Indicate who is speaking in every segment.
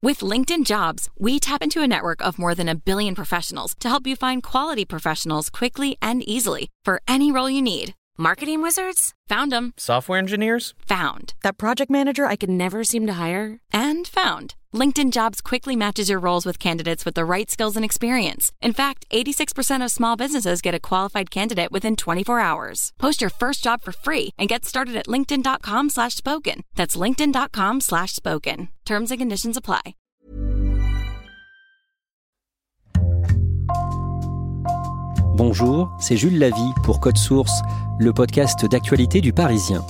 Speaker 1: With LinkedIn Jobs, we tap into a network of more than 1 billion professionals to help you find quality professionals quickly and easily for any role you need. Marketing wizards? Found them.
Speaker 2: Software engineers?
Speaker 1: Found. That project manager I could never seem to hire? And found. LinkedIn Jobs quickly matches your roles with candidates with the right skills and experience. In fact, 86% of small businesses get a qualified candidate within 24 hours. Post your first job for free and get started at linkedin.com/spoken. That's linkedin.com/spoken. Terms and conditions apply.
Speaker 3: Bonjour, c'est Jules Lavie pour Code Source, le podcast d'actualité du Parisien.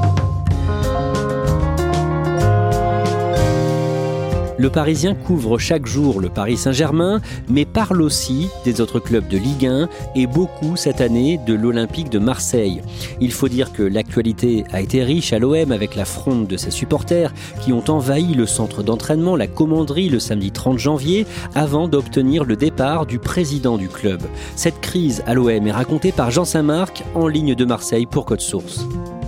Speaker 3: Le Parisien couvre chaque jour le Paris Saint-Germain, mais parle aussi des autres clubs de Ligue 1 et beaucoup cette année de l'Olympique de Marseille. Il faut dire que l'actualité a été riche à l'OM avec la fronde de ses supporters qui ont envahi le centre d'entraînement, la commanderie le samedi 30 janvier, avant d'obtenir le départ du président du club. Cette crise à l'OM est racontée par Jean Saint-Marc en ligne de Marseille pour Code Source.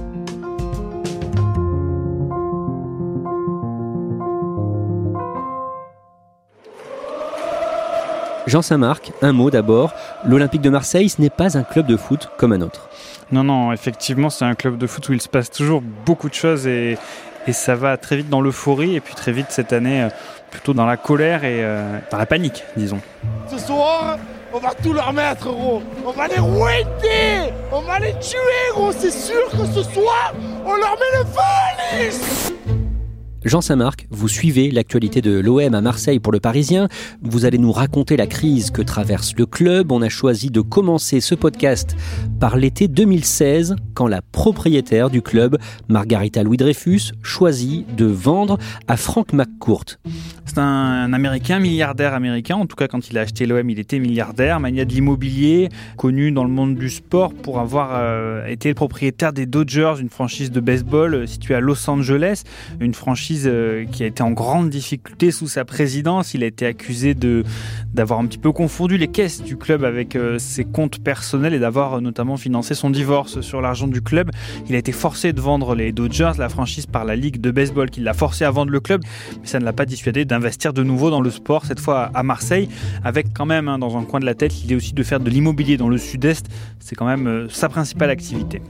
Speaker 3: Jean Saint-Marc, un mot d'abord. L'Olympique de Marseille, ce n'est pas un club de foot comme un autre.
Speaker 4: Non, effectivement, c'est un club de foot où il se passe toujours beaucoup de choses et ça va très vite dans l'euphorie et puis très vite cette année, plutôt dans la colère et dans la panique, disons.
Speaker 5: Ce soir, on va tout leur mettre, gros. On va les rouetter, on va les tuer, gros. C'est sûr que ce soir, on leur met le feu à l'is.
Speaker 3: Jean Saint-Marc, vous suivez l'actualité de l'OM à Marseille pour le Parisien. Vous allez nous raconter la crise que traverse le club. On a choisi de commencer ce podcast par l'été 2016, quand la propriétaire du club, Margarita Louis-Dreyfus, choisit de vendre à Frank McCourt.
Speaker 4: C'est un Américain, milliardaire américain. En tout cas, quand il a acheté l'OM, il était milliardaire, mania de l'immobilier, connu dans le monde du sport pour avoir été le propriétaire des Dodgers, une franchise de baseball située à Los Angeles, une franchise qui a été en grande difficulté sous sa présidence. Il a été accusé d'avoir un petit peu confondu les caisses du club avec ses comptes personnels et d'avoir notamment financé son divorce sur l'argent du club. Il a été forcé de vendre les Dodgers, la franchise, par la Ligue de baseball qui l'a forcé à vendre le club, mais ça ne l'a pas dissuadé d'investir de nouveau dans le sport, cette fois à Marseille, avec quand même dans un coin de la tête l'idée aussi de faire de l'immobilier dans le sud-est. C'est quand même sa principale activité.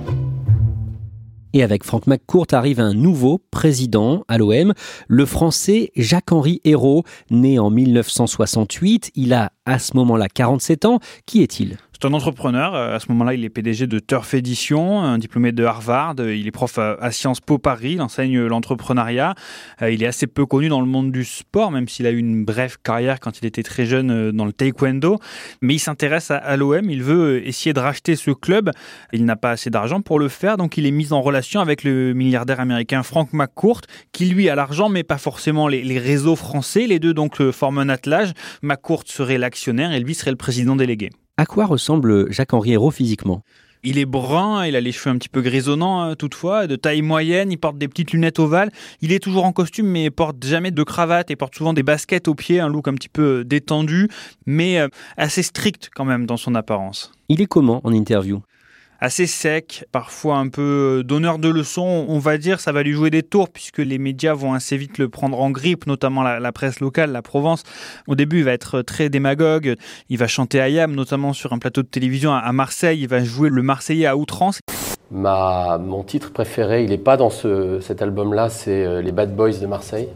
Speaker 3: Et avec Frank McCourt arrive un nouveau président à l'OM, le Français Jacques-Henri Hérault, né en 1968. Il a à ce moment-là 47 ans. Qui est-il ?
Speaker 4: C'est un entrepreneur. À ce moment-là, il est PDG de Turf Edition, un diplômé de Harvard. Il est prof à Sciences Po Paris. Il enseigne l'entrepreneuriat. Il est assez peu connu dans le monde du sport, même s'il a eu une brève carrière quand il était très jeune dans le taekwondo. Mais il s'intéresse à l'OM. Il veut essayer de racheter ce club. Il n'a pas assez d'argent pour le faire, donc il est mis en relation avec le milliardaire américain Frank McCourt, qui lui a l'argent, mais pas forcément les réseaux français. Les deux donc forment un attelage. McCourt serait l'actionnaire et lui serait le président délégué.
Speaker 3: À quoi ressemble Jacques-Henri Hérault physiquement ?
Speaker 4: Il est brun, il a les cheveux un petit peu grisonnants toutefois, de taille moyenne, il porte des petites lunettes ovales. Il est toujours en costume mais il porte jamais de cravate et porte souvent des baskets aux pieds, un look un petit peu détendu mais assez strict quand même dans son apparence.
Speaker 3: Il est comment en interview ?
Speaker 4: Assez sec, parfois un peu donneur de leçons, on va dire, ça va lui jouer des tours puisque les médias vont assez vite le prendre en grippe, notamment la presse locale, la Provence. Au début, il va être très démagogue, il va chanter Ayam, notamment sur un plateau de télévision à Marseille, il va jouer le Marseillais à outrance.
Speaker 6: Mon titre préféré, il n'est pas dans cet album-là, c'est les Bad Boys de Marseille.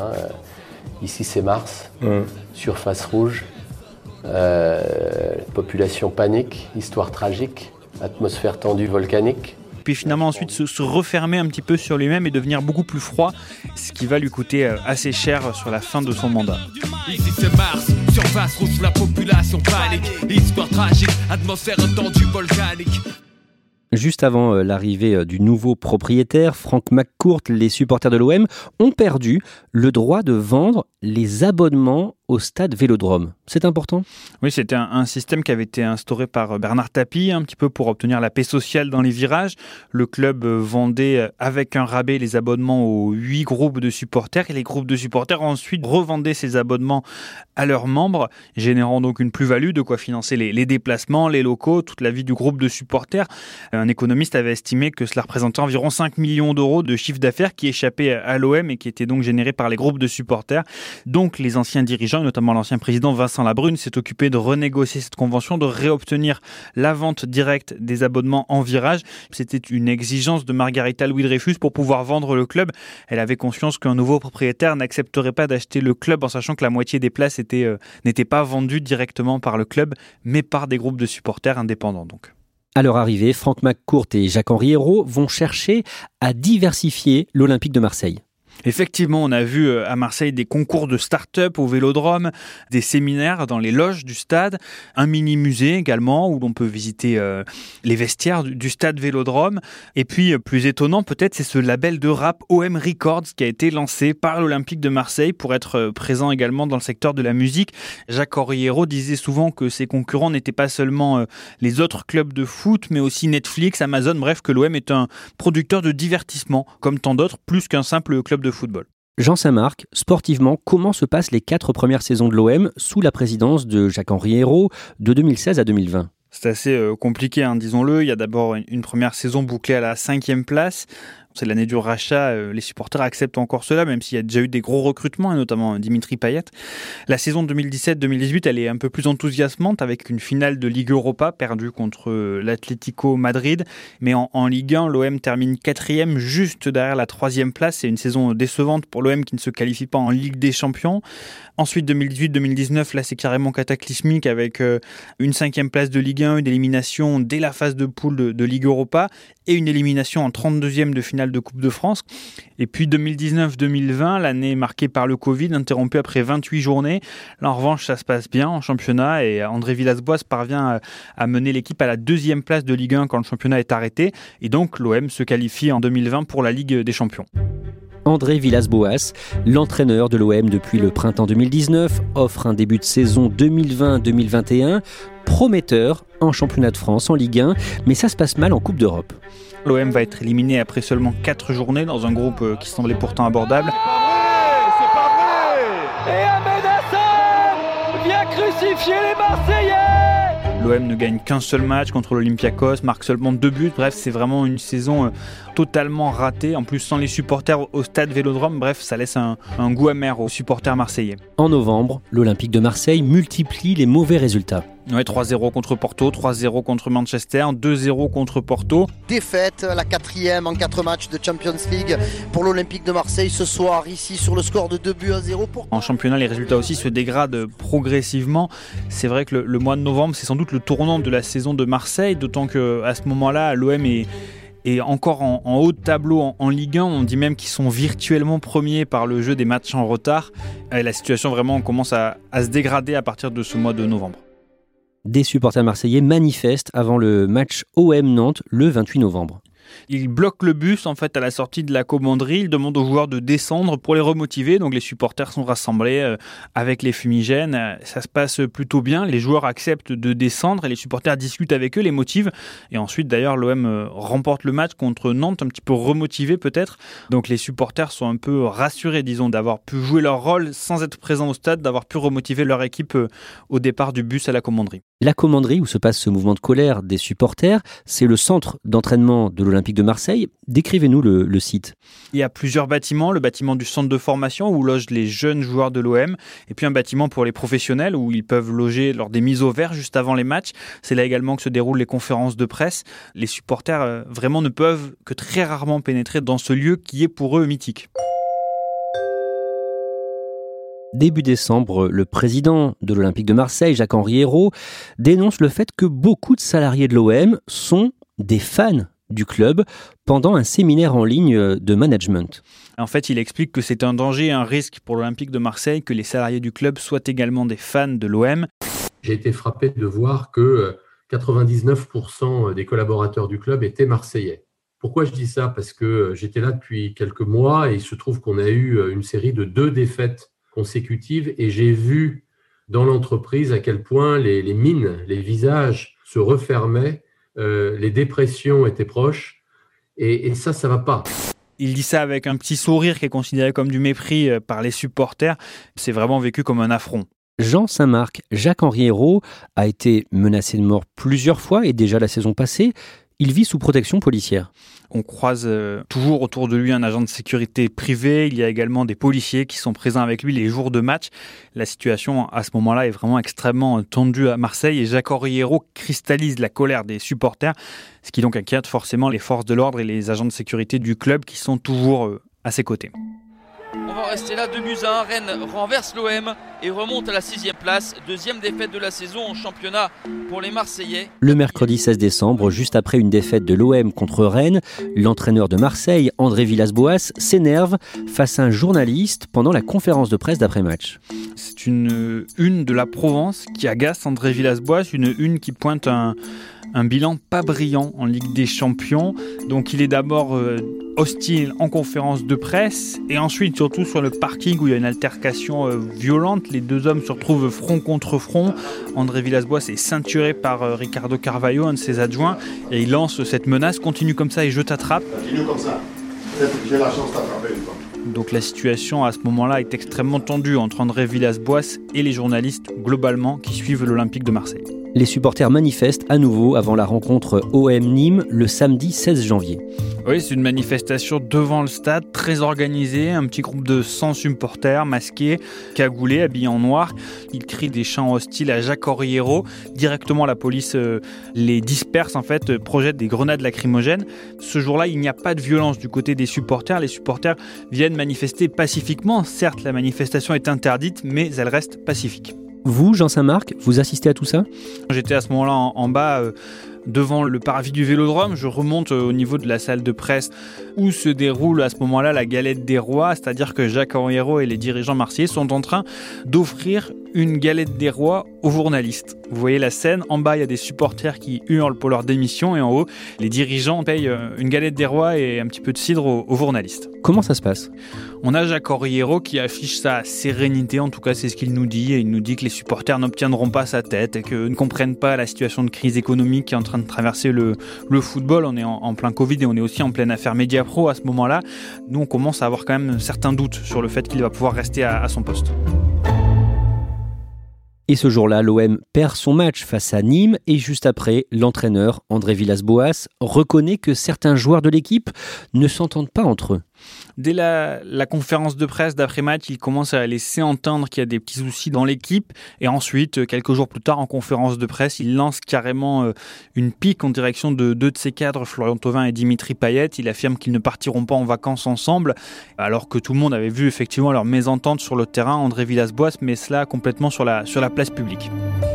Speaker 6: Ici c'est Mars, surface rouge, population panique, histoire tragique. Atmosphère tendue volcanique.
Speaker 4: Puis finalement ensuite se refermer un petit peu sur lui-même et devenir beaucoup plus froid, ce qui va lui coûter assez cher sur la fin de son mandat.
Speaker 7: Ici c'est Mars, surface rouge, la population panique, histoire tragique, atmosphère tendue volcanique.
Speaker 3: Juste avant l'arrivée du nouveau propriétaire, Frank McCourt, les supporters de l'OM ont perdu le droit de vendre les abonnements au stade Vélodrome. C'est important ?
Speaker 4: Oui, c'était un système qui avait été instauré par Bernard Tapie, un petit peu pour obtenir la paix sociale dans les virages. Le club vendait avec un rabais les abonnements aux 8 groupes de supporters et les groupes de supporters ensuite revendaient ces abonnements à leurs membres, générant donc une plus-value, de quoi financer les déplacements, les locaux, toute la vie du groupe de supporters. Un Un économiste avait estimé que cela représentait environ 5 millions d'euros de chiffre d'affaires qui échappaient à l'OM et qui étaient donc générés par les groupes de supporters. Donc les anciens dirigeants, et notamment l'ancien président Vincent Labrune, s'est occupé de renégocier cette convention, de réobtenir la vente directe des abonnements en virage. C'était une exigence de Margarita Louis-Dreyfus pour pouvoir vendre le club. Elle avait conscience qu'un nouveau propriétaire n'accepterait pas d'acheter le club en sachant que la moitié des places n'étaient pas vendues directement par le club, mais par des groupes de supporters indépendants donc.
Speaker 3: À leur arrivée, Franck McCourt et Jacques-Henri Hérault vont chercher à diversifier l'Olympique de Marseille.
Speaker 4: Effectivement, on a vu à Marseille des concours de start-up au Vélodrome, des séminaires dans les loges du stade, un mini-musée également où l'on peut visiter les vestiaires du stade Vélodrome. Et puis, plus étonnant peut-être, c'est ce label de rap OM Records qui a été lancé par l'Olympique de Marseille pour être présent également dans le secteur de la musique. Jacques-Henri Hérault disait souvent que ses concurrents n'étaient pas seulement les autres clubs de foot, mais aussi Netflix, Amazon, bref, que l'OM est un producteur de divertissement, comme tant d'autres, plus qu'un simple club de football.
Speaker 3: Jean Saint-Marc, sportivement, comment se passent les 4 premières saisons de l'OM sous la présidence de Jacques-Henri Hérault de 2016 à 2020 ?
Speaker 4: C'est assez compliqué, disons-le. Il y a d'abord une première saison bouclée à la 5e place. C'est l'année du rachat, les supporters acceptent encore cela, même s'il y a déjà eu des gros recrutements, et notamment Dimitri Payet. La saison 2017-2018, elle est un peu plus enthousiasmante, avec une finale de Ligue Europa perdue contre l'Atlético Madrid. Mais en Ligue 1, l'OM termine 4e, juste derrière la 3e place. C'est une saison décevante pour l'OM qui ne se qualifie pas en Ligue des Champions. Ensuite, 2018-2019, là, c'est carrément cataclysmique, avec une 5e place de Ligue 1, une élimination dès la phase de poule de Ligue Europa, et une élimination en 32e de finale de Coupe de France. Et puis 2019-2020, l'année marquée par le Covid, interrompue après 28 journées. Là, en revanche, ça se passe bien en championnat et André Villas-Boas parvient à mener l'équipe à la 2e place de Ligue 1 quand le championnat est arrêté. Et donc, l'OM se qualifie en 2020 pour la Ligue des Champions.
Speaker 3: André Villas-Boas, l'entraîneur de l'OM depuis le printemps 2019, offre un début de saison 2020-2021 prometteur en championnat de France, en Ligue 1, mais ça se passe mal en Coupe d'Europe.
Speaker 4: L'OM va être éliminé après seulement 4 journées dans un groupe qui semblait pourtant abordable.
Speaker 5: C'est pas vrai.
Speaker 2: Et Ahmed Hassan vient crucifier les Marseillais.
Speaker 4: L'OM ne gagne qu'un seul match contre l'Olympiakos, marque seulement 2 buts. Bref, c'est vraiment une saison totalement ratée. En plus, sans les supporters au stade Vélodrome, bref, ça laisse un goût amer aux supporters marseillais.
Speaker 3: En novembre, l'Olympique de Marseille multiplie les mauvais résultats.
Speaker 4: Ouais, 3-0 contre Porto, 3-0 contre Manchester, 2-0 contre Porto.
Speaker 8: Défaite, la 4e en 4 matchs de Champions League pour l'Olympique de Marseille ce soir, ici sur le score de 2-0.
Speaker 4: En championnat, les résultats aussi se dégradent progressivement. C'est vrai que le mois de novembre, c'est sans doute le tournant de la saison de Marseille, d'autant qu'à ce moment-là, l'OM est encore en haut de tableau en Ligue 1. On dit même qu'ils sont virtuellement premiers par le jeu des matchs en retard. Et la situation vraiment commence à se dégrader à partir de ce mois de novembre.
Speaker 3: Des supporters marseillais manifestent avant le match OM-Nantes le 28 novembre.
Speaker 4: Ils bloquent le bus en fait à la sortie de la commanderie. Ils demandent aux joueurs de descendre pour les remotiver. Donc les supporters sont rassemblés avec les fumigènes. Ça se passe plutôt bien. Les joueurs acceptent de descendre et les supporters discutent avec eux, les motivent. Et ensuite d'ailleurs l'OM remporte le match contre Nantes, un petit peu remotivé peut-être. Donc les supporters sont un peu rassurés, disons, d'avoir pu jouer leur rôle sans être présents au stade, d'avoir pu remotiver leur équipe au départ du bus à la commanderie.
Speaker 3: La commanderie où se passe ce mouvement de colère des supporters, c'est le centre d'entraînement de l'Olympique de Marseille. Décrivez-nous le site.
Speaker 4: Il y a plusieurs bâtiments. Le bâtiment du centre de formation où logent les jeunes joueurs de l'OM. Et puis un bâtiment pour les professionnels où ils peuvent loger lors des mises au vert juste avant les matchs. C'est là également que se déroulent les conférences de presse. Les supporters vraiment ne peuvent que très rarement pénétrer dans ce lieu qui est pour eux mythique.
Speaker 3: Début décembre, le président de l'Olympique de Marseille, Jacques-Henri Hérault, dénonce le fait que beaucoup de salariés de l'OM sont des fans du club pendant un séminaire en ligne de management.
Speaker 4: En fait, il explique que c'est un danger et un risque pour l'Olympique de Marseille que les salariés du club soient également des fans de l'OM.
Speaker 6: J'ai été frappé de voir que 99% des collaborateurs du club étaient marseillais. Pourquoi je dis ça ? Parce que j'étais là depuis quelques mois et il se trouve qu'on a eu une série de 2 défaites consécutives et j'ai vu dans l'entreprise à quel point les mines, les visages se refermaient, les dépressions étaient proches et ça va pas.
Speaker 4: Il dit ça avec un petit sourire qui est considéré comme du mépris par les supporters. C'est vraiment vécu comme un affront.
Speaker 3: Jean Saint-Marc, Jacques-Henri Hérault a été menacé de mort plusieurs fois et déjà la saison passée. Il vit sous protection policière.
Speaker 4: On croise toujours autour de lui un agent de sécurité privé. Il y a également des policiers qui sont présents avec lui les jours de match. La situation à ce moment-là est vraiment extrêmement tendue à Marseille et Jacques Orriero cristallise la colère des supporters, ce qui donc inquiète forcément les forces de l'ordre et les agents de sécurité du club qui sont toujours à ses côtés.
Speaker 9: On va rester là, 2-1. Rennes renverse l'OM et remonte à la 6e place. 2e défaite de la saison en championnat pour les Marseillais.
Speaker 3: Le mercredi 16 décembre, juste après une défaite de l'OM contre Rennes, l'entraîneur de Marseille, André Villas-Boas, s'énerve face à un journaliste pendant la conférence de presse d'après-match.
Speaker 4: C'est une de la Provence qui agace André Villas-Boas, une qui pointe un bilan pas brillant en Ligue des Champions. Donc il est d'abord hostile en conférence de presse et ensuite surtout sur le parking où il y a une altercation violente. Les deux hommes se retrouvent front contre front. André Villas-Boas est ceinturé par Ricardo Carvalho, un de ses adjoints, et il lance cette menace: continue comme ça et je t'attrape.
Speaker 5: Continue comme ça. Peut-être que j'ai la chance d'attraper une fois.
Speaker 4: Donc la situation à ce moment-là est extrêmement tendue entre André Villas-Boas et les journalistes globalement qui suivent l'Olympique de Marseille.
Speaker 3: Les supporters manifestent à nouveau avant la rencontre OM-Nîmes le samedi 16 janvier.
Speaker 4: Oui, c'est une manifestation devant le stade, très organisée, un petit groupe de 100 supporters masqués, cagoulés, habillés en noir. Ils crient des chants hostiles à Jacques Orriero. Directement, la police les disperse, projette des grenades lacrymogènes. Ce jour-là, il n'y a pas de violence du côté des supporters. Les supporters viennent manifester pacifiquement. Certes, la manifestation est interdite, mais elle reste pacifique.
Speaker 3: Vous, Jean Saint-Marc, vous assistez à tout ça ?
Speaker 4: J'étais à ce moment-là en bas, devant le parvis du Vélodrome. Je remonte au niveau de la salle de presse où se déroule à ce moment-là la galette des rois, c'est-à-dire que Jacques Orriero et les dirigeants marseillais sont en train d'offrir une galette des rois aux journalistes. Vous voyez la scène, en bas il y a des supporters qui hurlent pour leur démission et en haut les dirigeants payent une galette des rois et un petit peu de cidre aux journalistes.
Speaker 3: Comment ça se passe ?
Speaker 4: On a Jacques Orriero qui affiche sa sérénité, en tout cas c'est ce qu'il nous dit, et il nous dit que les supporters n'obtiendront pas sa tête et qu'ils ne comprennent pas la situation de crise économique qui est en train de traverser le football. On est en plein Covid et on est aussi en pleine affaire Mediapro à ce moment-là. Nous on commence à avoir quand même certains doutes sur le fait qu'il va pouvoir rester à son poste.
Speaker 3: Et ce jour-là, l'OM perd son match face à Nîmes et juste après, l'entraîneur André Villas-Boas reconnaît que certains joueurs de l'équipe ne s'entendent pas entre eux.
Speaker 4: Dès la conférence de presse d'après-match, il commence à laisser entendre qu'il y a des petits soucis dans l'équipe. Et ensuite, quelques jours plus tard, en conférence de presse, il lance carrément une pique en direction de deux de ses cadres, Florian Thauvin et Dimitri Payet. Il affirme qu'ils ne partiront pas en vacances ensemble, alors que tout le monde avait vu effectivement leur mésentente sur le terrain. André Villas-Boas met cela complètement sur la place publique.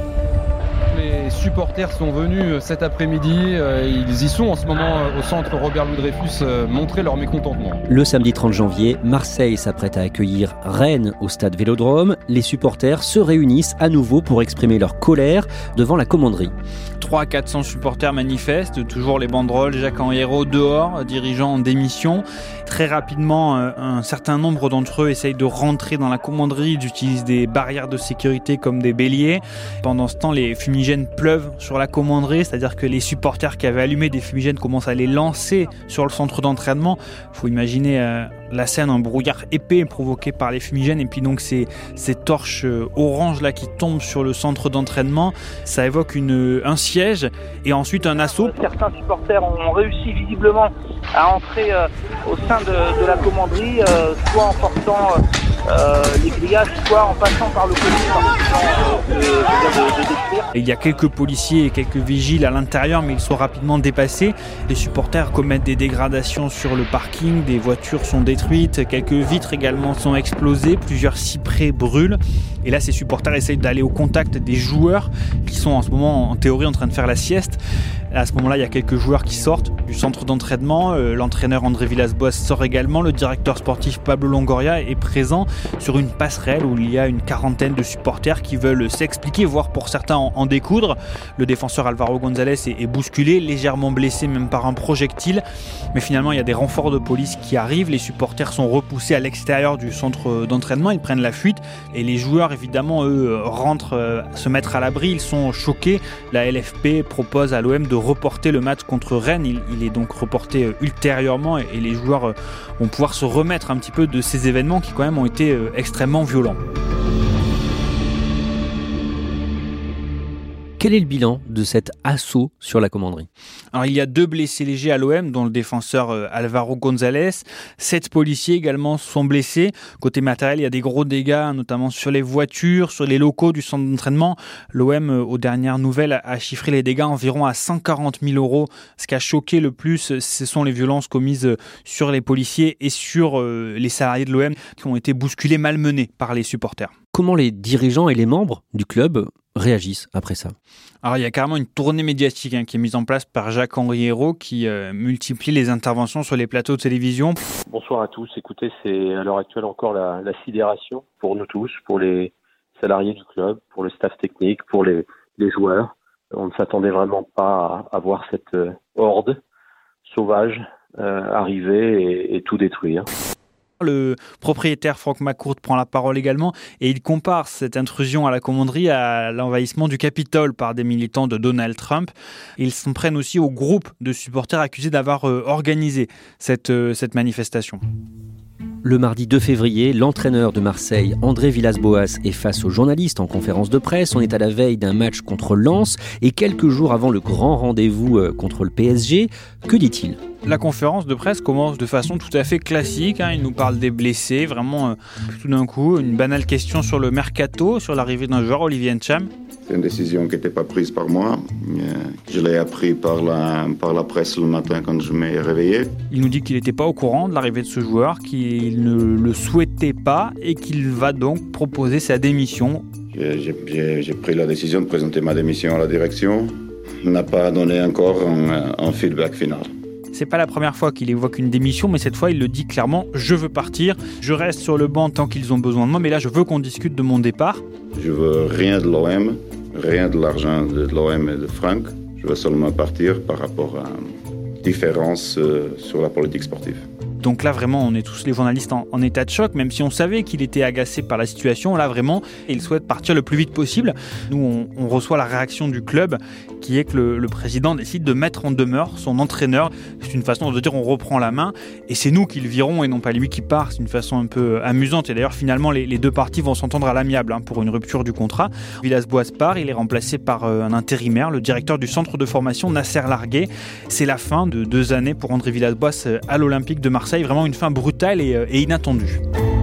Speaker 10: Les supporters sont venus cet après-midi, ils y sont en ce moment au centre Robert-Louis Dreyfus montrer leur mécontentement.
Speaker 3: Le samedi 30 janvier, Marseille s'apprête à accueillir Rennes au stade Vélodrome. Les supporters se réunissent à nouveau pour exprimer leur colère devant la commanderie.
Speaker 4: 300-400 supporters manifestent, toujours les banderoles, Jacques Orriero dehors, dirigeant en démission. Très rapidement, un certain nombre d'entre eux essayent de rentrer dans la commanderie, ils utilisent des barrières de sécurité comme des béliers. Pendant ce temps, les fumigènes pleuvent sur la commanderie, c'est-à-dire que les supporters qui avaient allumé des fumigènes commencent à les lancer sur le centre d'entraînement. Il faut imaginer la scène, un brouillard épais provoqué par les fumigènes et puis donc ces torches oranges là qui tombent sur le centre d'entraînement. Ça évoque un siège et ensuite un assaut.
Speaker 11: Certains supporters ont réussi visiblement à entrer au sein de la commanderie, soit en portant les grillages, soit en passant par le collier de détruire.
Speaker 4: Il y a quelques policiers et quelques vigiles à l'intérieur, mais ils sont rapidement dépassés. Les supporters commettent des dégradations sur le parking, des voitures sont détruites, quelques vitres également sont explosées, plusieurs cyprès brûlent. Et là, ces supporters essayent d'aller au contact des joueurs qui sont en ce moment, en théorie, en train de faire la sieste. À ce moment-là, il y a quelques joueurs qui sortent du centre d'entraînement. L'entraîneur André Villas-Boas sort également. Le directeur sportif Pablo Longoria est présent sur une passerelle où il y a une quarantaine de supporters qui veulent s'expliquer, voire pour certains en découdre. Le défenseur Alvaro González est bousculé, légèrement blessé même par un projectile. Mais finalement, il y a des renforts de police qui arrivent. Les supporters sont repoussés à l'extérieur du centre d'entraînement. Ils prennent la fuite. Et les joueurs, évidemment, eux, rentrent se mettre à l'abri. Ils sont choqués. La LFP propose à l'OM de reporter le match contre Rennes. Il est donc reporté ultérieurement et les joueurs vont pouvoir se remettre un petit peu de ces événements qui quand même ont été extrêmement violents.
Speaker 3: Quel est le bilan de cet assaut sur la commanderie ?
Speaker 4: Alors, il y a 2 blessés légers à l'OM, dont le défenseur Alvaro González. 7 policiers également sont blessés. Côté matériel, il y a des gros dégâts, notamment sur les voitures, sur les locaux du centre d'entraînement. L'OM, aux dernières nouvelles, a chiffré les dégâts environ à 140 000 €. Ce qui a choqué le plus, ce sont les violences commises sur les policiers et sur les salariés de l'OM qui ont été bousculés, malmenés par les supporters.
Speaker 3: Comment les dirigeants et les membres du club réagissent après ça ?
Speaker 4: Alors, il y a carrément une tournée médiatique qui est mise en place par Jacques-Henri Hérault qui multiplie les interventions sur les plateaux de télévision.
Speaker 12: Bonsoir à tous. Écoutez, c'est à l'heure actuelle encore la sidération pour nous tous, pour les salariés du club, pour le staff technique, pour les joueurs. On ne s'attendait vraiment pas à voir cette horde sauvage arriver et tout détruire.
Speaker 4: Le propriétaire Frank McCourt prend la parole également et il compare cette intrusion à la commanderie à l'envahissement du Capitole par des militants de Donald Trump. Ils s'en prennent aussi au groupe de supporters accusés d'avoir organisé cette manifestation.
Speaker 3: Le mardi 2 février, l'entraîneur de Marseille, André Villas-Boas, est face aux journalistes en conférence de presse. On est à la veille d'un match contre Lens et quelques jours avant le grand rendez-vous contre le PSG. Que dit-il ?
Speaker 4: La conférence de presse commence de façon tout à fait classique. Il nous parle des blessés, vraiment tout d'un coup, une banale question sur le mercato, sur l'arrivée d'un joueur, Olivier Ntcham.
Speaker 13: C'est une décision qui n'était pas prise par moi. Je l'ai appris par la presse le matin quand je m'ai réveillé.
Speaker 4: Il nous dit qu'il n'était pas au courant de l'arrivée de ce joueur, qu'il ne le souhaitait pas et qu'il va donc proposer sa démission.
Speaker 13: J'ai pris la décision de présenter ma démission à la direction. On n'a pas donné encore un feedback final.
Speaker 4: C'est pas la première fois qu'il évoque une démission, mais cette fois il le dit clairement, je veux partir, je reste sur le banc tant qu'ils ont besoin de moi, mais là je veux qu'on discute de mon départ.
Speaker 13: Je veux rien de l'OM, rien de l'argent de l'OM et de Franck, je veux seulement partir par rapport à une différence sur la politique sportive.
Speaker 4: Donc là vraiment on est tous les journalistes en état de choc, même si on savait qu'il était agacé par la situation, là vraiment il souhaite partir le plus vite possible. Nous on reçoit la réaction du club qui est que le président décide de mettre en demeure son entraîneur. C'est une façon de dire on reprend la main et c'est nous qui le virons et non pas lui qui part. C'est une façon un peu amusante et d'ailleurs finalement les deux parties vont s'entendre à l'amiable pour une rupture du contrat. Villas-Boas part, il est remplacé par un intérimaire, le directeur du centre de formation Nasser Largué. C'est la fin de 2 années pour André Villas-Boas à l'Olympique de Marseille. Vraiment une fin brutale et inattendue.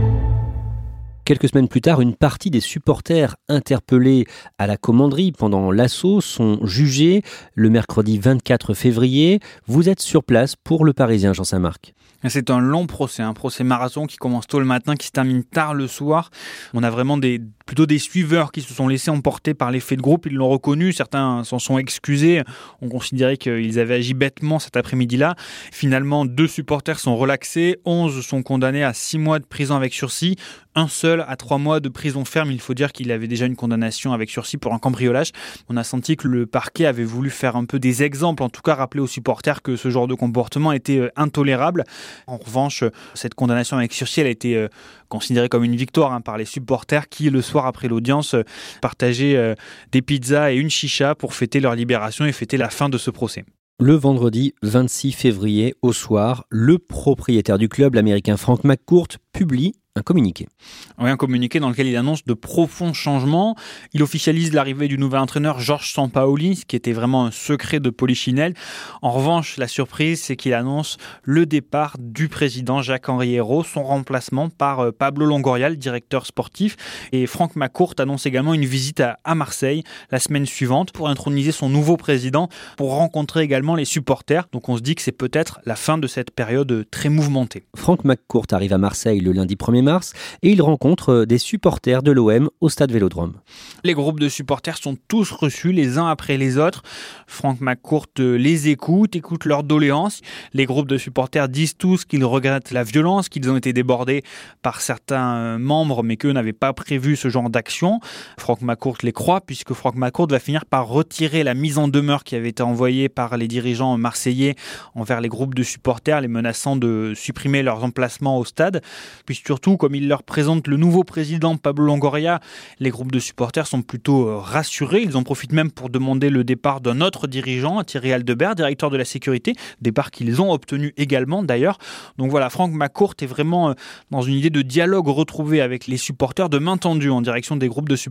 Speaker 3: Quelques semaines plus tard, une partie des supporters interpellés à la commanderie pendant l'assaut sont jugés le mercredi 24 février. Vous êtes sur place pour Le Parisien, Jean Saint-Marc.
Speaker 4: C'est un long procès, un procès marathon qui commence tôt le matin, qui se termine tard le soir. On a vraiment plutôt des suiveurs qui se sont laissés emporter par l'effet de groupe. Ils l'ont reconnu, certains s'en sont excusés. On considérait qu'ils avaient agi bêtement cet après-midi-là. Finalement, 2 supporters sont relaxés, 11 sont condamnés à 6 mois de prison avec sursis, un seul à 3 mois de prison ferme. Il faut dire qu'il avait déjà une condamnation avec sursis pour un cambriolage. On a senti que le parquet avait voulu faire un peu des exemples, en tout cas rappeler aux supporters que ce genre de comportement était intolérable. En revanche, cette condamnation avec sursis, elle a été considérée comme une victoire par les supporters qui, le soir après l'audience, partageaient des pizzas et une chicha pour fêter leur libération et fêter la fin de ce procès.
Speaker 3: Le vendredi 26 février au soir, le propriétaire du club, l'américain Frank McCourt, publie un communiqué.
Speaker 4: Oui, un communiqué dans lequel il annonce de profonds changements. Il officialise l'arrivée du nouvel entraîneur Georges Sampaoli, ce qui était vraiment un secret de Polichinelle. En revanche, la surprise, c'est qu'il annonce le départ du président Jacques-Henri Hérault, son remplacement par Pablo Longoria, le directeur sportif. Et Frank McCourt annonce également une visite à Marseille la semaine suivante pour introniser son nouveau président, pour rencontrer également les supporters. Donc on se dit que c'est peut-être la fin de cette période très mouvementée.
Speaker 3: Frank McCourt arrive à Marseille le lundi 1er mars et il rencontre des supporters de l'OM au stade Vélodrome.
Speaker 4: Les groupes de supporters sont tous reçus les uns après les autres. Frank McCourt les écoute leurs doléances. Les groupes de supporters disent tous qu'ils regrettent la violence, qu'ils ont été débordés par certains membres mais qu'eux n'avaient pas prévu ce genre d'action. Frank McCourt les croit puisque Frank McCourt va finir par retirer la mise en demeure qui avait été envoyée par les dirigeants marseillais envers les groupes de supporters, les menaçant de supprimer leurs emplacements au stade. Puis surtout, comme il leur présente le nouveau président Pablo Longoria, les groupes de supporters sont plutôt rassurés. Ils en profitent même pour demander le départ d'un autre dirigeant, Thierry Aldebert, directeur de la sécurité, départ qu'ils ont obtenu également d'ailleurs. Donc voilà, Frank McCourt est vraiment dans une idée de dialogue retrouvé avec les supporters, de main tendue en direction des groupes de supporters.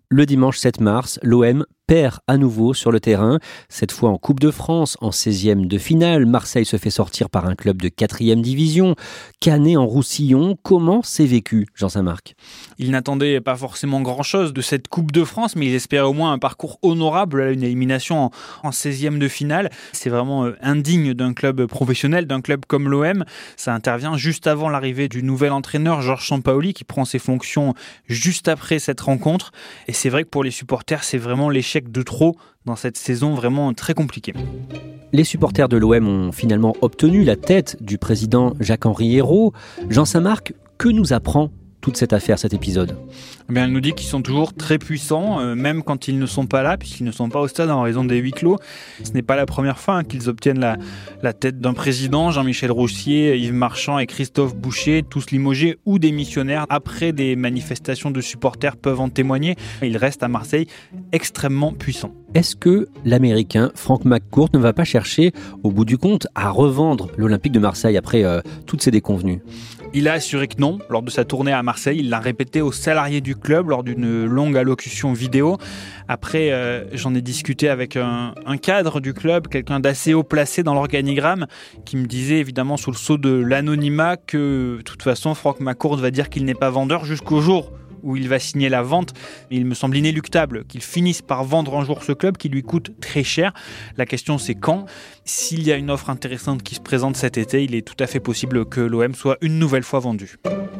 Speaker 3: Le dimanche 7 mars, l'OM perd à nouveau sur le terrain, cette fois en Coupe de France, en 16e de finale. Marseille se fait sortir par un club de 4e division. Canet en Roussillon, comment c'est vécu, Jean Saint-Marc?
Speaker 4: Ils n'attendaient pas forcément grand-chose de cette Coupe de France, mais ils espéraient au moins un parcours honorable, une élimination en 16e de finale. C'est vraiment indigne d'un club professionnel, d'un club comme l'OM. Ça intervient juste avant l'arrivée du nouvel entraîneur, Georges Sampaoli, qui prend ses fonctions juste après cette rencontre. Et c'est vrai que pour les supporters, c'est vraiment l'échec de trop dans cette saison vraiment très compliquée.
Speaker 3: Les supporters de l'OM ont finalement obtenu la tête du président Jacques-Henri Hérault. Jean Saint-Marc, que nous apprend toute cette affaire, cet épisode?
Speaker 4: Elle nous dit qu'ils sont toujours très puissants, même quand ils ne sont pas là, puisqu'ils ne sont pas au stade en raison des huis clos. Ce n'est pas la première fois qu'ils obtiennent la tête d'un président. Jean-Michel Roussier, Yves Marchand et Christophe Boucher, tous limogés ou démissionnaires après des manifestations de supporters, peuvent en témoigner. Ils restent à Marseille extrêmement puissants.
Speaker 3: Est-ce que l'Américain Frank McCourt ne va pas chercher, au bout du compte, à revendre l'Olympique de Marseille après toutes ces déconvenues?
Speaker 4: Il a assuré que non. Lors de sa tournée à Marseille, il l'a répété aux salariés du club lors d'une longue allocution vidéo. Après, j'en ai discuté avec un cadre du club, quelqu'un d'assez haut placé dans l'organigramme, qui me disait évidemment sous le sceau de l'anonymat que de toute façon Frank McCourt va dire qu'il n'est pas vendeur jusqu'au jour où il va signer la vente. Il me semble inéluctable qu'il finisse par vendre un jour ce club qui lui coûte très cher. La question, c'est quand. S'il y a une offre intéressante qui se présente cet été, il est tout à fait possible que l'OM soit une nouvelle fois vendu.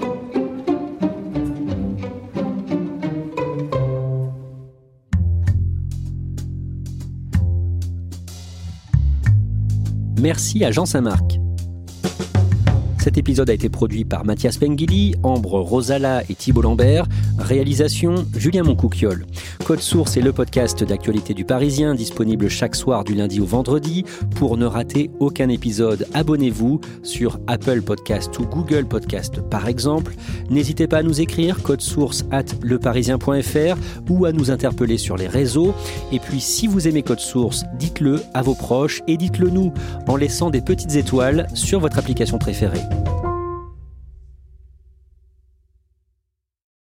Speaker 3: Merci à Jean Saint-Marc. Cet épisode a été produit par Mathias Pengili, Ambre Rosala et Thibault Lambert. Réalisation, Julien Moncouquiol. Code Source est le podcast d'actualité du Parisien, disponible chaque soir du lundi au vendredi. Pour ne rater aucun épisode, abonnez-vous sur Apple Podcast ou Google Podcast par exemple. N'hésitez pas à nous écrire, codesource@leparisien.fr ou à nous interpeller sur les réseaux. Et puis si vous aimez Code Source, dites-le à vos proches et dites-le nous en laissant des petites étoiles sur votre application préférée.